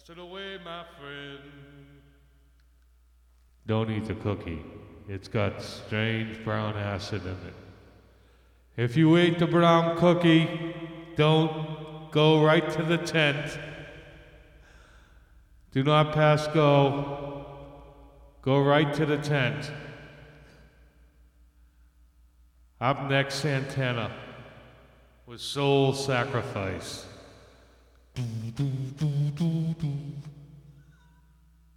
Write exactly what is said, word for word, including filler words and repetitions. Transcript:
it away, my friend. Don't eat the cookie. It's got strange brown acid in it. If you ate the brown cookie, don't go right to the tent. Do not pass go. Go right to the tent. Up next, Santana with Soul Sacrifice. Do, do, do, do, do.